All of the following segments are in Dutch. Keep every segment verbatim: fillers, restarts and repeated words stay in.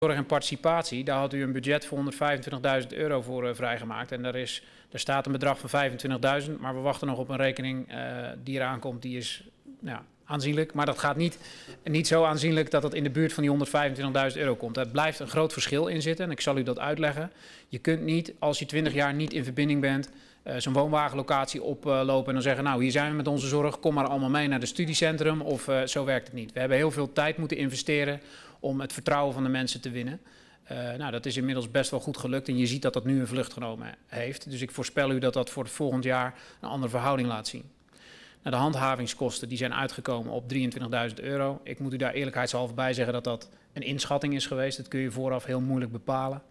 Zorg en participatie, daar had u een budget voor honderdvijfentwintigduizend euro voor uh, vrijgemaakt. En daar, is, daar staat een bedrag van vijfentwintigduizend, maar we wachten nog op een rekening uh, die eraan komt. Die is ja, aanzienlijk, maar dat gaat niet, niet zo aanzienlijk dat het in de buurt van die honderdvijfentwintigduizend euro komt. Er blijft een groot verschil in zitten en ik zal u dat uitleggen. Je kunt niet, als je twintig jaar niet in verbinding bent, uh, zo'n woonwagenlocatie oplopen en dan zeggen, nou hier zijn we met onze zorg, kom maar allemaal mee naar het studiecentrum of uh, zo werkt het niet. We hebben heel veel tijd moeten investeren om het vertrouwen van de mensen te winnen. Uh, nou, dat is inmiddels best wel goed gelukt en je ziet dat dat nu een vlucht genomen heeft. Dus ik voorspel u dat dat voor het volgend jaar een andere verhouding laat zien. Nou, de handhavingskosten die zijn uitgekomen op drieëntwintigduizend euro. Ik moet u daar eerlijkheidshalve bij zeggen dat dat een inschatting is geweest. Dat kun je vooraf heel moeilijk bepalen.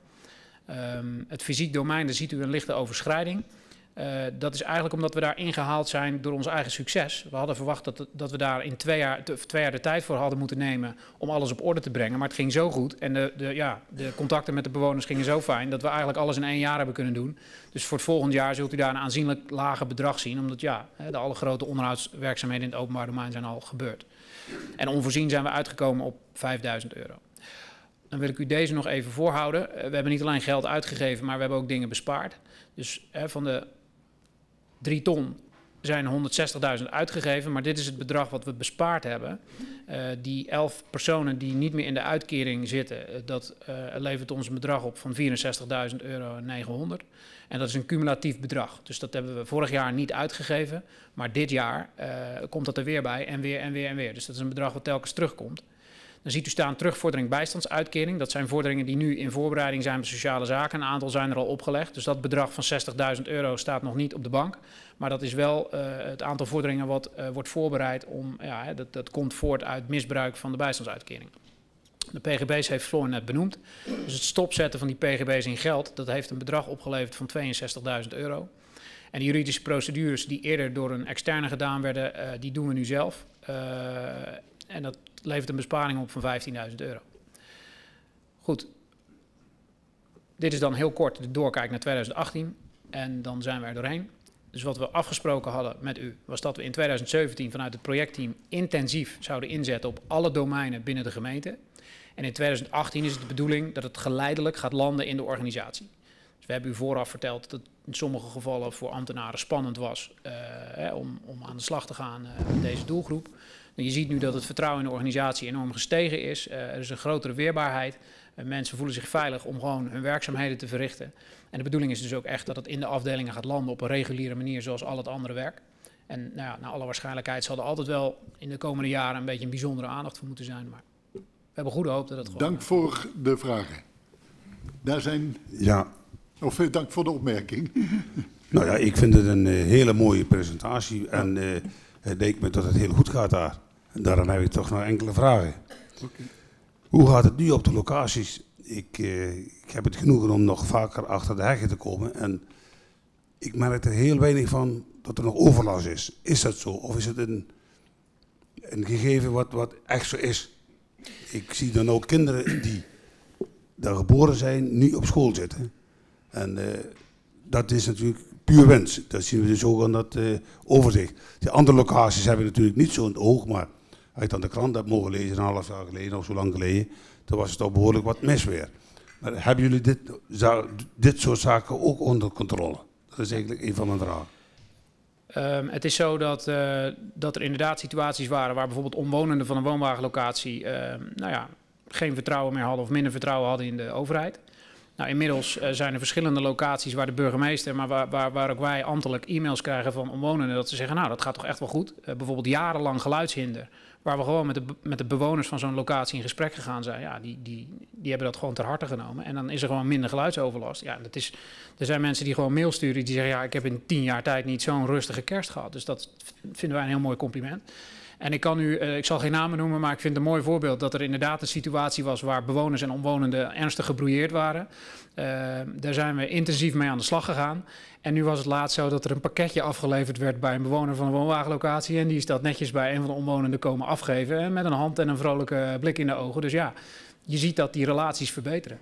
Um, het fysiek domein, daar ziet u een lichte overschrijding. Uh, dat is eigenlijk omdat we daar ingehaald zijn door ons eigen succes. We hadden verwacht dat, dat we daar in twee jaar, twee jaar de tijd voor hadden moeten nemen om alles op orde te brengen. Maar het ging zo goed en de, de, ja, de contacten met de bewoners gingen zo fijn dat we eigenlijk alles in één jaar hebben kunnen doen. Dus voor het volgend jaar zult u daar een aanzienlijk lager bedrag zien. Omdat ja, de alle grote onderhoudswerkzaamheden in het openbaar domein zijn al gebeurd. En onvoorzien zijn we uitgekomen op vijfduizend euro. Dan wil ik u deze nog even voorhouden. We hebben niet alleen geld uitgegeven, maar we hebben ook dingen bespaard. Dus hè, van de drie ton zijn honderdzestigduizend uitgegeven, maar dit is het bedrag wat we bespaard hebben. Uh, die elf personen die niet meer in de uitkering zitten, uh, dat uh, levert ons een bedrag op van vierenzestigduizend euro en negenhonderd. En dat is een cumulatief bedrag. Dus dat hebben we vorig jaar niet uitgegeven, maar dit jaar uh, komt dat er weer bij en weer en weer en weer. Dus dat is een bedrag wat telkens terugkomt. Dan ziet u staan terugvordering bijstandsuitkering. Dat zijn vorderingen die nu in voorbereiding zijn bij sociale zaken. Een aantal zijn er al opgelegd. Dus dat bedrag van zestigduizend euro staat nog niet op de bank. Maar dat is wel uh, het aantal vorderingen wat uh, wordt voorbereid om, ja, dat, dat komt voort uit misbruik van de bijstandsuitkering. De P G B's heeft Floor net benoemd. Dus het stopzetten van die P G B's in geld, dat heeft een bedrag opgeleverd van tweeënzestigduizend euro. En de juridische procedures die eerder door een externe gedaan werden, uh, die doen we nu zelf. Uh, en dat levert een besparing op van vijftienduizend euro. Goed. Dit is dan heel kort de doorkijk naar tweeduizend achttien. En dan zijn we er doorheen. Dus wat we afgesproken hadden met u, was dat we in tweeduizend zeventien vanuit het projectteam intensief zouden inzetten op alle domeinen binnen de gemeente. En in tweeduizend achttien is het de bedoeling dat het geleidelijk gaat landen in de organisatie. Dus we hebben u vooraf verteld dat het in sommige gevallen voor ambtenaren spannend was uh, hè, om, om aan de slag te gaan uh, met deze doelgroep. Je ziet nu dat het vertrouwen in de organisatie enorm gestegen is. Uh, er is een grotere weerbaarheid. Uh, mensen voelen zich veilig om gewoon hun werkzaamheden te verrichten. En de bedoeling is dus ook echt dat het in de afdelingen gaat landen op een reguliere manier zoals al het andere werk. En nou ja, naar alle waarschijnlijkheid zal er altijd wel in de komende jaren een beetje een bijzondere aandacht voor moeten zijn. Maar we hebben goede hoop dat het gewoon... Dank voor de vragen. Daar zijn... Ja. Of uh, dank voor de opmerking. Nou ja, ik vind het een uh, hele mooie presentatie. En uh, het leek me dat het heel goed gaat daar. En daarom heb ik toch nog enkele vragen. Okay. Hoe gaat het nu op de locaties? Ik, uh, ik heb het genoegen om nog vaker achter de heggen te komen. En ik merk er heel weinig van dat er nog overlast is. Is dat zo? Of is het een, een gegeven wat, wat echt zo is? Ik zie dan ook kinderen die daar geboren zijn, nu op school zitten. En uh, dat is natuurlijk puur wens. Dat zien we dus ook aan dat uh, overzicht. Die andere locaties hebben natuurlijk niet zo in het oog, maar als je dan de krant hebt mogen lezen, een half jaar geleden of zo lang geleden, dan was het toch behoorlijk wat mis weer. Maar hebben jullie dit, dit soort zaken ook onder controle? Dat is eigenlijk een van mijn vragen. Um, het is zo dat, uh, dat er inderdaad situaties waren waar bijvoorbeeld omwonenden van een woonwagenlocatie uh, nou ja, geen vertrouwen meer hadden of minder vertrouwen hadden in de overheid. Nou, inmiddels uh, zijn er verschillende locaties waar de burgemeester, maar waar, waar, waar ook wij ambtelijk e-mails krijgen van omwonenden dat ze zeggen, nou dat gaat toch echt wel goed. Uh, bijvoorbeeld jarenlang geluidshinder, waar we gewoon met de, met de bewoners van zo'n locatie in gesprek gegaan zijn. Ja, die, die, die hebben dat gewoon ter harte genomen. En dan is er gewoon minder geluidsoverlast. Ja, dat is, er zijn mensen die gewoon mail sturen die zeggen, ja, ik heb in tien jaar tijd niet zo'n rustige kerst gehad. Dus dat vinden wij een heel mooi compliment. En ik kan u, uh, ik zal geen namen noemen, maar ik vind het een mooi voorbeeld dat er inderdaad een situatie was waar bewoners en omwonenden ernstig gebrouilleerd waren. Uh, daar zijn we intensief mee aan de slag gegaan. En nu was het laatst zo dat er een pakketje afgeleverd werd bij een bewoner van een woonwagenlocatie. En die is dat netjes bij een van de omwonenden komen afgeven met een hand en een vrolijke blik in de ogen. Dus ja, je ziet dat die relaties verbeteren.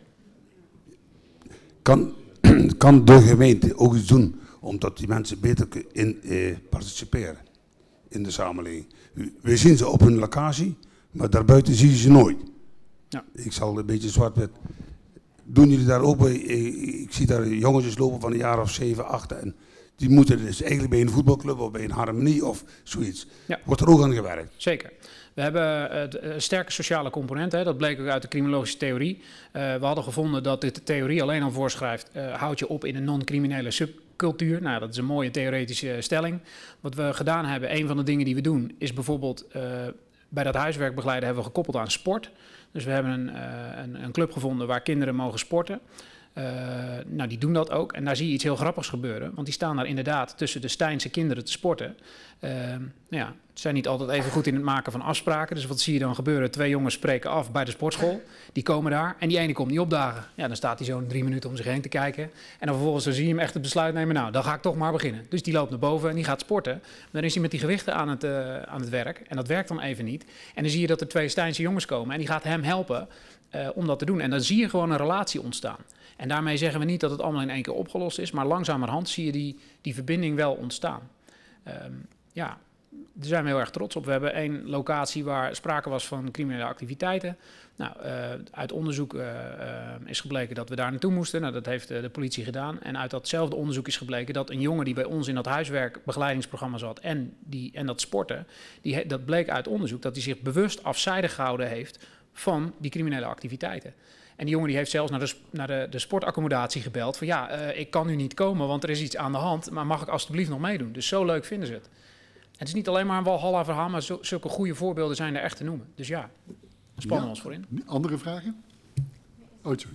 Kan, kan de gemeente ook iets doen omdat die mensen beter in eh, participeren in de samenleving? We zien ze op hun locatie, maar daarbuiten zie je ze nooit. Ja. Ik zal een beetje zwart-wit. Doen jullie daar ook bij? Ik zie daar jongetjes lopen van een jaar of zeven, acht. En die moeten dus eigenlijk bij een voetbalclub of bij een harmonie of zoiets. Ja. Wordt er ook aan gewerkt? Zeker. We hebben uh, een sterke sociale component. Hè. Dat bleek ook uit de criminologische theorie. Uh, we hadden gevonden dat de theorie alleen al voorschrijft... Uh, houd je op in een non-criminele subcultuur. Nou, dat is een mooie theoretische stelling. Wat we gedaan hebben, een van de dingen die we doen... is bijvoorbeeld uh, bij dat huiswerkbegeleiden hebben we gekoppeld aan sport. Dus we hebben een, uh, een, een club gevonden waar kinderen mogen sporten. Uh, nou, die doen dat ook. En daar zie je iets heel grappigs gebeuren. Want die staan daar inderdaad tussen de Stijnse kinderen te sporten. Uh, nou ja, ze zijn niet altijd even goed in het maken van afspraken. Dus wat zie je dan gebeuren? Twee jongens spreken af bij de sportschool. Die komen daar en die ene komt niet opdagen. Ja, dan staat hij zo drie minuten om zich heen te kijken. En dan vervolgens dan zie je hem echt het besluit nemen. Nou, dan ga ik toch maar beginnen. Dus die loopt naar boven en die gaat sporten. Dan is hij met die gewichten aan het, uh, aan het werk. En dat werkt dan even niet. En dan zie je dat er twee Stijnse jongens komen. En die gaat hem helpen uh, om dat te doen. En dan zie je gewoon een relatie ontstaan. En daarmee zeggen we niet dat het allemaal in één keer opgelost is. Maar langzamerhand zie je die, die verbinding wel ontstaan. Um, ja, daar zijn we heel erg trots op. We hebben één locatie waar sprake was van criminele activiteiten. Nou, uh, uit onderzoek uh, uh, is gebleken dat we daar naartoe moesten. Nou, dat heeft uh, de politie gedaan. En uit datzelfde onderzoek is gebleken dat een jongen die bij ons in dat huiswerkbegeleidingsprogramma zat en, die, en dat sporten, die, dat bleek uit onderzoek dat hij zich bewust afzijdig gehouden heeft van die criminele activiteiten. En die jongen die heeft zelfs naar de, naar de, de sportaccommodatie gebeld van ja, uh, ik kan nu niet komen, want er is iets aan de hand, maar mag ik alstublieft nog meedoen? Dus zo leuk vinden ze het. Het is niet alleen maar een Walhalla-verhaal, maar zo, zulke goede voorbeelden zijn er echt te noemen. Dus ja, spannen we ons voor in. Andere vragen? Oh, sorry.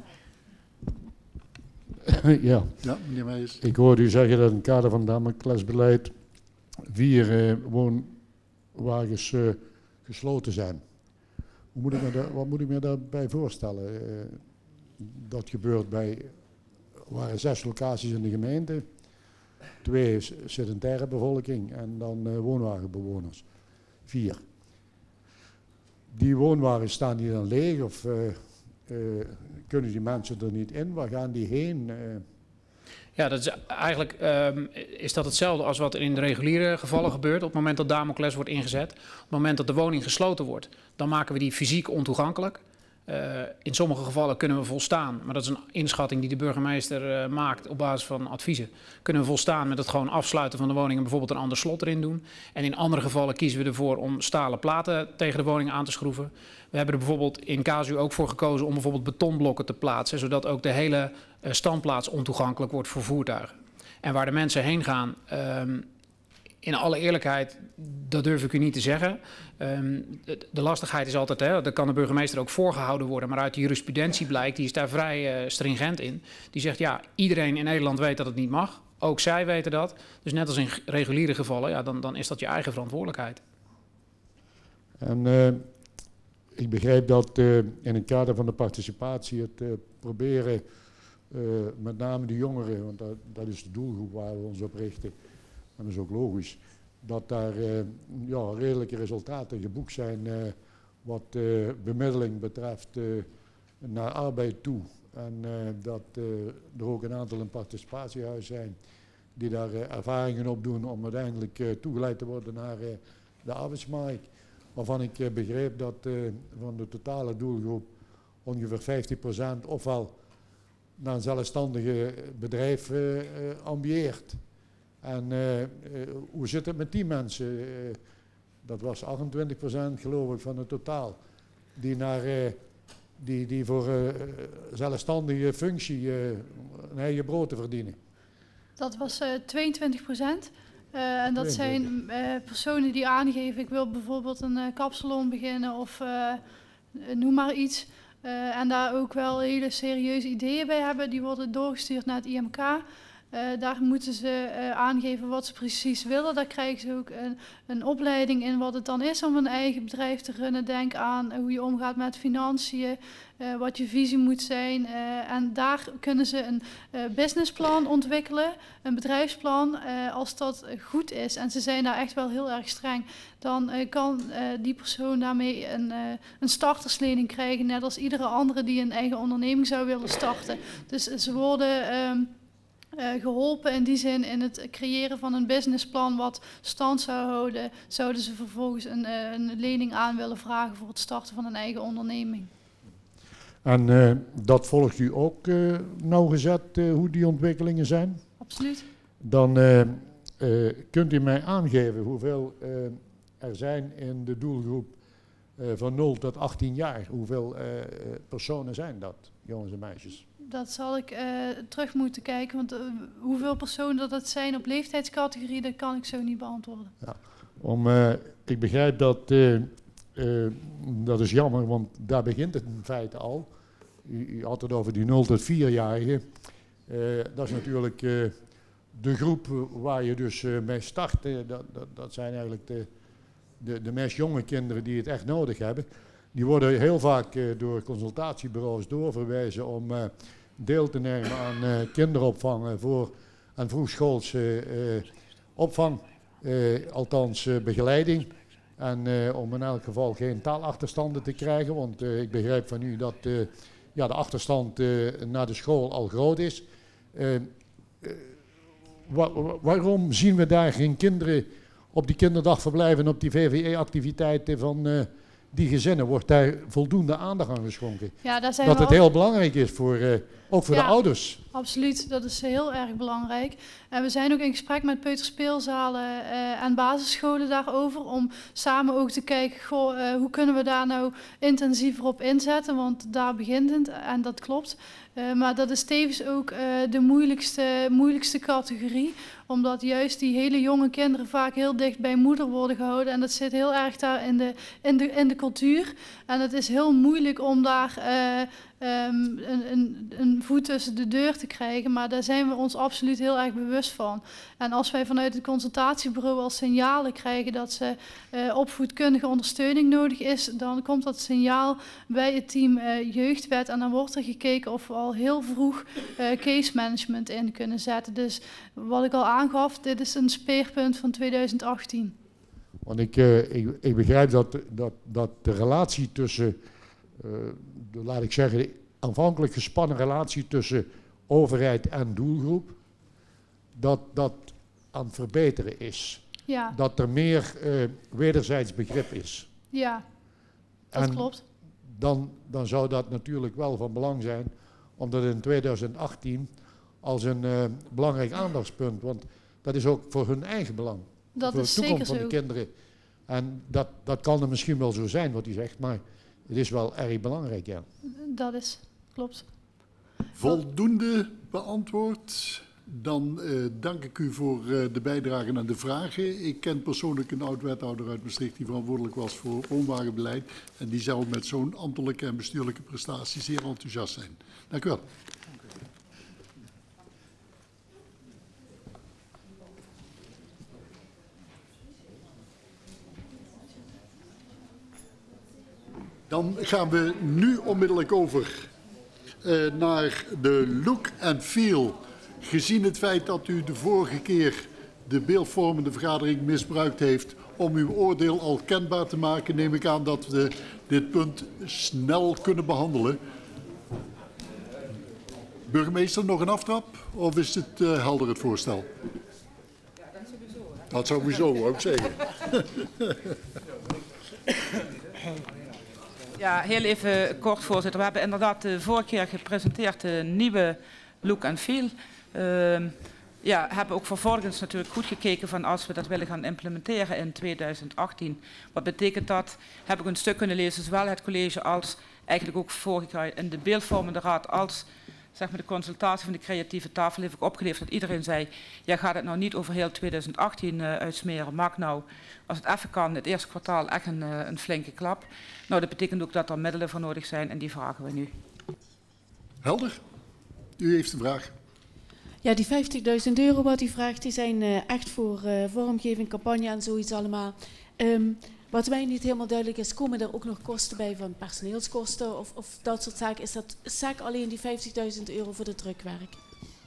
Ja. Ja, meneer Meijers. Ik hoorde u zeggen dat in het kader van het Damoclesbeleid vier uh, woonwagens uh, gesloten zijn. Hoe moet ik me daar, wat moet ik me daarbij voorstellen? Uh, dat gebeurt bij, er waren zes locaties in de gemeente, twee sedentaire bevolking en dan uh, woonwagenbewoners. Vier. Die woonwagens staan die dan leeg of uh, uh, kunnen die mensen er niet in? Waar gaan die heen? Uh, Ja, dat is eigenlijk um, is dat hetzelfde als wat er in de reguliere gevallen gebeurt. Op het moment dat Damocles wordt ingezet, op het moment dat de woning gesloten wordt, dan maken we die fysiek ontoegankelijk. Uh, in sommige gevallen kunnen we volstaan, maar dat is een inschatting die de burgemeester uh, maakt op basis van adviezen. Kunnen we volstaan met het gewoon afsluiten van de woning en bijvoorbeeld een ander slot erin doen. En in andere gevallen kiezen we ervoor om stalen platen tegen de woning aan te schroeven. We hebben er bijvoorbeeld in casu ook voor gekozen om bijvoorbeeld betonblokken te plaatsen, zodat ook de hele uh, standplaats ontoegankelijk wordt voor voertuigen. En waar de mensen heen gaan, um, in alle eerlijkheid, dat durf ik u niet te zeggen. Um, de, de lastigheid is altijd, hè, daar kan de burgemeester ook voorgehouden worden, maar uit de jurisprudentie blijkt, die is daar vrij uh, stringent in. Die zegt, ja, iedereen in Nederland weet dat het niet mag. Ook zij weten dat. Dus net als in reguliere gevallen, ja, dan, dan is dat je eigen verantwoordelijkheid. En uh, ik begrijp dat uh, in het kader van de participatie het uh, proberen, uh, met name de jongeren, want dat, dat is de doelgroep waar we ons op richten, en dat is ook logisch, dat daar uh, ja, redelijke resultaten geboekt zijn uh, wat uh, bemiddeling betreft uh, naar arbeid toe. En uh, dat uh, er ook een aantal in participatiehuis zijn die daar uh, ervaringen op doen om uiteindelijk uh, toegeleid te worden naar uh, de arbeidsmarkt. Waarvan ik uh, begreep dat uh, van de totale doelgroep ongeveer vijftig procent ofwel naar een zelfstandige bedrijf uh, uh, ambieert. En uh, uh, hoe zit het met die mensen? Uh, dat was achtentwintig procent geloof ik van het totaal. Die, naar, uh, die, die voor uh, zelfstandige functie uh, een eigen brood te verdienen. Dat was uh, tweeëntwintig procent. Uh, en dat zijn uh, personen die aangeven, ik wil bijvoorbeeld een uh, kapsalon beginnen of uh, noem maar iets. Uh, en daar ook wel hele serieuze ideeën bij hebben. Die worden doorgestuurd naar het I M K. Uh, daar moeten ze uh, aangeven wat ze precies willen. Daar krijgen ze ook een, een opleiding in wat het dan is om een eigen bedrijf te runnen. Denk aan hoe je omgaat met financiën, uh, wat je visie moet zijn. Uh, en daar kunnen ze een uh, businessplan ontwikkelen, een bedrijfsplan. Uh, als dat goed is, en ze zijn daar echt wel heel erg streng, dan uh, kan uh, die persoon daarmee een, uh, een starterslening krijgen. Net als iedere andere die een eigen onderneming zou willen starten. Dus ze worden Um, Uh, geholpen in die zin in het creëren van een businessplan wat stand zou houden, zouden ze vervolgens een, uh, een lening aan willen vragen voor het starten van een eigen onderneming. En uh, dat volgt u ook uh, nauwgezet, uh, hoe die ontwikkelingen zijn? Absoluut. Dan uh, uh, kunt u mij aangeven hoeveel uh, er zijn in de doelgroep uh, van nul tot achttien jaar. Hoeveel uh, personen zijn dat, jongens en meisjes? Dat zal ik uh, terug moeten kijken, want uh, hoeveel personen dat, dat zijn op leeftijdscategorie, dat kan ik zo niet beantwoorden. Ja, om, uh, ik begrijp dat, uh, uh, dat is jammer, want daar begint het in feite al. U, u had het over die nul tot vierjarigen. Uh, dat is natuurlijk uh, de groep waar je dus uh, mee start. Uh, dat, dat, dat zijn eigenlijk de, de, de meest jonge kinderen die het echt nodig hebben. Die worden heel vaak uh, door consultatiebureaus doorverwezen om uh, deel te nemen aan uh, kinderopvang uh, voor en vroegschoolse uh, opvang, uh, althans uh, begeleiding. En uh, om in elk geval geen taalachterstanden te krijgen, want uh, ik begrijp van u dat uh, ja, de achterstand uh, naar de school al groot is. Uh, uh, wa waarom zien we daar geen kinderen op die kinderdagverblijven en op die V V E-activiteiten van uh, die gezinnen? Wordt daar voldoende aandacht aan geschonken? Ja, daar zijn dat we het al... heel belangrijk is, voor, uh, ook voor ja, de ouders. Absoluut, dat is heel erg belangrijk. En we zijn ook in gesprek met peuterspeelzalen uh, en basisscholen daarover, om samen ook te kijken, goh, uh, hoe kunnen we daar nou intensiever op inzetten, want daar begint het en dat klopt. Uh, maar dat is tevens ook uh, de moeilijkste, moeilijkste categorie, omdat juist die hele jonge kinderen vaak heel dicht bij moeder worden gehouden en dat zit heel erg daar in de, in de, in de cultuur. En het is heel moeilijk om daar uh, um, een, een, een voet tussen de deur te krijgen, maar daar zijn we ons absoluut heel erg bewust van. En als wij vanuit het consultatiebureau al signalen krijgen dat ze uh, opvoedkundige ondersteuning nodig is, dan komt dat signaal bij het team uh, jeugdwet en dan wordt er gekeken of we al heel vroeg uh, case management in kunnen zetten. Dus wat ik al aangaf, dit is een speerpunt van tweeduizend achttien. Want ik, uh, ik, ik begrijp dat, dat, dat de relatie tussen, uh, de, laat ik zeggen, de aanvankelijk gespannen relatie tussen overheid en doelgroep, dat dat aan het verbeteren is. Ja. Dat er meer uh, wederzijds begrip is. Ja, dat en klopt. Dan, dan zou dat natuurlijk wel van belang zijn, omdat in tweeduizend achttien als een uh, belangrijk aandachtspunt, want dat is ook voor hun eigen belang. Dat voor is de toekomst zeker van zo. de kinderen. En dat, dat kan er misschien wel zo zijn wat u zegt, maar het is wel erg belangrijk, ja. Dat is, klopt. Voldoende beantwoord. Dan uh, dank ik u voor uh, de bijdrage en de vragen. Ik ken persoonlijk een oud-wethouder uit Maastricht die verantwoordelijk was voor woonwagenbeleid. En die zou met zo'n ambtelijke en bestuurlijke prestatie zeer enthousiast zijn. Dank u wel. Dan gaan we nu onmiddellijk over uh, naar de look and feel. Gezien het feit dat u de vorige keer de beeldvormende vergadering misbruikt heeft om uw oordeel al kenbaar te maken, neem ik aan dat we dit punt snel kunnen behandelen. Burgemeester, nog een aftrap? Of is het uh, helder het voorstel? Ja, dat sowieso. Hè? Dat sowieso, wou ik zeggen. Ja, heel even kort, voorzitter. We hebben inderdaad de vorige keer gepresenteerd de nieuwe look and feel. Uh, ja, hebben ook vervolgens natuurlijk goed gekeken van als we dat willen gaan implementeren in tweeduizend achttien. Wat betekent dat? Heb ik een stuk kunnen lezen, zowel het college als eigenlijk ook vorige keer in de beeldvormende raad als zeg maar de consultatie van de creatieve tafel heeft ik opgeleverd dat iedereen zei, ja, gaat het nou niet over heel tweeduizend achttien uh, uitsmeren, maak nou, als het even kan, het eerste kwartaal echt een, uh, een flinke klap. Nou, dat betekent ook dat er middelen voor nodig zijn en die vragen we nu. Helder. U heeft de vraag. Ja, die vijftigduizend euro wat u vraagt, die zijn uh, echt voor uh, vormgeving, campagne en zoiets allemaal. Um, wat mij niet helemaal duidelijk is, komen er ook nog kosten bij van personeelskosten of, of dat soort zaken? Is dat zaak alleen die vijftigduizend euro voor het drukwerk?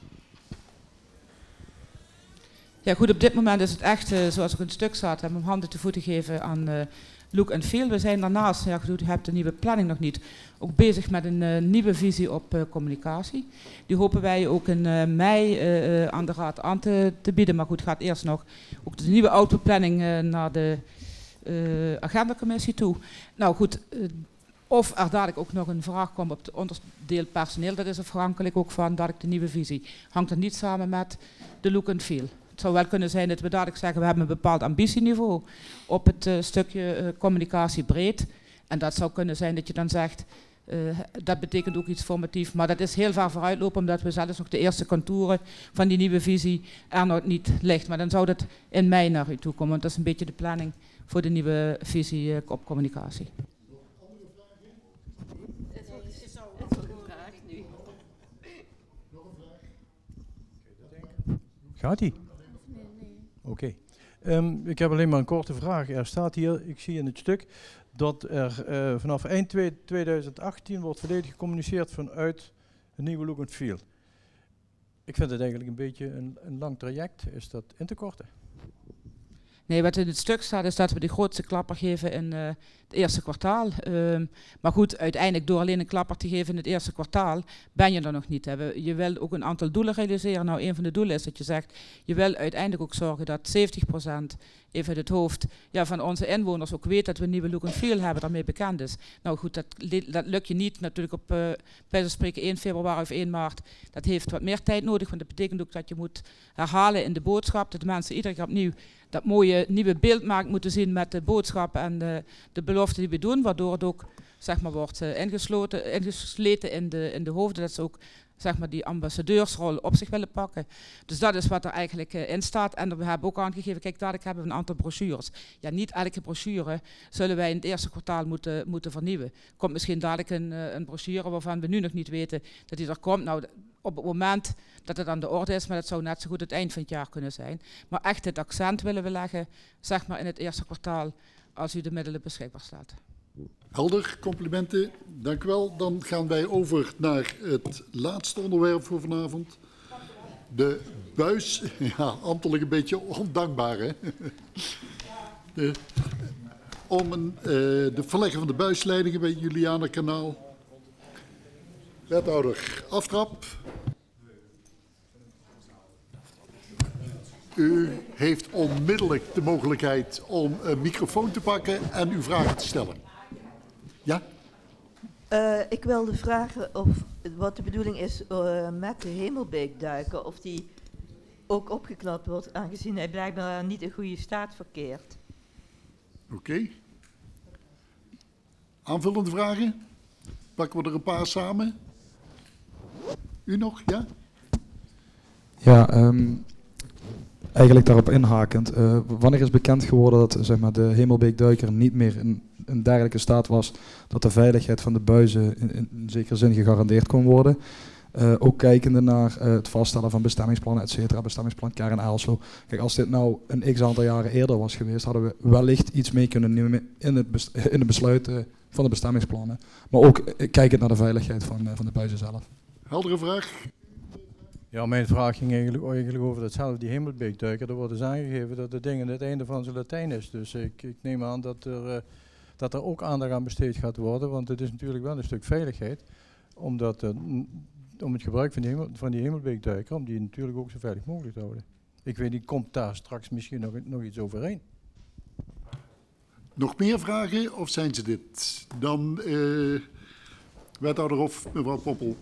Ja goed, op dit moment is het echt, uh, zoals ook in het stuk staat, om handen te voeten geven aan uh, look and feel. We zijn daarnaast, ja goed, u hebt de nieuwe planning nog niet, ook bezig met een uh, nieuwe visie op uh, communicatie. Die hopen wij ook in uh, mei uh, uh, aan de raad aan te, te bieden. Maar goed, gaat eerst nog ook de nieuwe outputplanning uh, naar de uh, agendacommissie toe. Nou goed, uh, Of er dadelijk ook nog een vraag komt op het onderdeel personeel, dat is afhankelijk ook van dadelijk de nieuwe visie. Hangt het niet samen met de look and feel. Het zou wel kunnen zijn dat we dadelijk zeggen, we hebben een bepaald ambitieniveau op het uh, stukje uh, communicatie breed. En dat zou kunnen zijn dat je dan zegt, uh, dat betekent ook iets formatief. Maar dat is heel ver vooruitlopen, omdat we zelfs nog de eerste contouren van die nieuwe visie er nog niet ligt. Maar dan zou dat in mei naar u toe komen, want dat is een beetje de planning voor de nieuwe visie uh, op communicatie. Gaat ie? Nee, nee. Oké. Okay. Um, ik heb alleen maar een korte vraag. Er staat hier, ik zie in het stuk, dat er uh, vanaf eind tweeduizend achttien wordt volledig gecommuniceerd vanuit een nieuwe look and feel. Ik vind het eigenlijk een beetje een, een lang traject. Is dat in te korten? Nee, wat in het stuk staat is dat we de grootste klapper geven in uh, het eerste kwartaal. Um, maar goed, uiteindelijk door alleen een klapper te geven in het eerste kwartaal, ben je er nog niet. Hè. Je wil ook een aantal doelen realiseren. Nou, een van de doelen is dat je zegt, je wil uiteindelijk ook zorgen dat zeventig procent even uit het hoofd ja, van onze inwoners ook weet dat we een nieuwe look and feel hebben, daarmee bekend is. Nou goed, dat, dat lukt je niet natuurlijk op, uh, bij te spreken één februari of één maart. Dat heeft wat meer tijd nodig, want dat betekent ook dat je moet herhalen in de boodschap, dat de mensen iedere keer opnieuw dat mooie nieuwe beeld maakt moeten zien met de boodschap en de, de beloften die we doen, waardoor het ook zeg maar, wordt uh, ingesloten, ingesleten in de, in de hoofden, dat ze ook zeg maar, die ambassadeursrol op zich willen pakken. Dus dat is wat er eigenlijk uh, in staat. En we hebben ook aangegeven, kijk, dadelijk hebben we een aantal brochures. Ja, niet elke brochure zullen wij in het eerste kwartaal moeten, moeten vernieuwen. Komt misschien dadelijk een, uh, een brochure waarvan we nu nog niet weten dat die er komt. Nou, op het moment dat het aan de orde is, maar dat zou net zo goed het eind van het jaar kunnen zijn. Maar echt het accent willen we leggen, zeg maar in het eerste kwartaal, als u de middelen beschikbaar staat. Helder, complimenten. Dank u wel. Dan gaan wij over naar het laatste onderwerp voor vanavond. De buis. Ja, ambtelijk een beetje ondankbaar, hè? De, om een, uh, de verleggen van de buisleidingen bij Julianakanaal. Wethouder, aftrap. U heeft onmiddellijk de mogelijkheid om een microfoon te pakken en uw vragen te stellen. Ja? Uh, ik wilde vragen of wat de bedoeling is uh, met de Hemelbeekduiker, of die ook opgeknapt wordt, aangezien hij blijkbaar niet in goede staat verkeert. Oké. Okay. Aanvullende vragen? Pakken we er een paar samen? U nog, ja? Ja, um, eigenlijk daarop inhakend. Uh, wanneer is bekend geworden dat zeg maar, de Hemelbeekduiker niet meer in een dergelijke staat was dat de veiligheid van de buizen in, in, in zekere zin gegarandeerd kon worden? Uh, ook kijkende naar uh, het vaststellen van bestemmingsplannen, et cetera, bestemmingsplan Kern Elslo. Kijk, als dit nou een x aantal jaren eerder was geweest, hadden we wellicht iets mee kunnen nemen in het, bes in de besluiten van de bestemmingsplannen. Maar ook uh, kijkend naar de veiligheid van, uh, van de buizen zelf. Heldere vraag. Ja, mijn vraag ging eigenlijk, eigenlijk over datzelfde, die Hemelbeekduiker. Er wordt dus aangegeven dat het ding aan het einde van zijn Latijn is. Dus ik, ik neem aan dat er, uh, dat er ook aandacht aan besteed gaat worden, want het is natuurlijk wel een stuk veiligheid. Omdat, uh, om het gebruik van die, hemel, van die Hemelbeekduiker, om die natuurlijk ook zo veilig mogelijk te houden. Ik weet niet, komt daar straks misschien nog, nog iets overheen? Nog meer vragen of zijn ze dit? Dan uh, wethouder of mevrouw Poppel.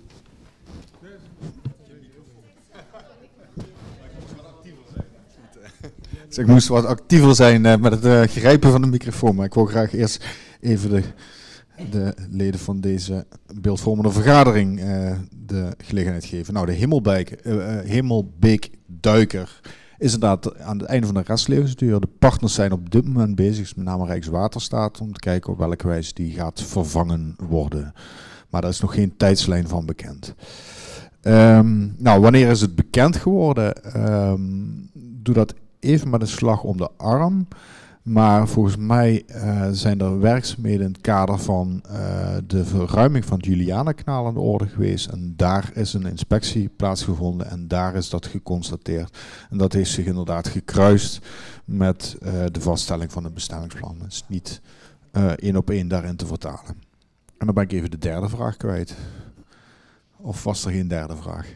Dus ik moest wat actiever zijn uh, met het uh, grijpen van de microfoon, maar ik wil graag eerst even de, de leden van deze beeldvormende vergadering uh, de gelegenheid geven. Nou, de Hemelbeek, uh, uh, Hemelbeekduiker is inderdaad aan het einde van de restlevensduur. De partners zijn op dit moment bezig, met name Rijkswaterstaat, om te kijken op welke wijze die gaat vervangen worden. Maar daar is nog geen tijdslijn van bekend. Um, nou, wanneer is het bekend geworden? Um, doe dat even met een slag om de arm. Maar volgens mij uh, zijn er werkzaamheden in het kader van uh, de verruiming van het Julianakanaal aan de orde geweest. En daar is een inspectie plaatsgevonden en daar is dat geconstateerd. En dat heeft zich inderdaad gekruist met uh, de vaststelling van het bestemmingsplan. Het is niet uh, één op één daarin te vertalen. En dan ben ik even de derde vraag kwijt. Of was er geen derde vraag?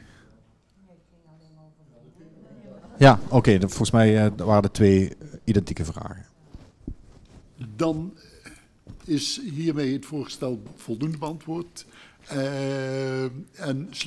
Ja, oké. Okay, volgens mij uh, waren er twee identieke vragen. Dan is hiermee het voorstel voldoende beantwoord. Uh, en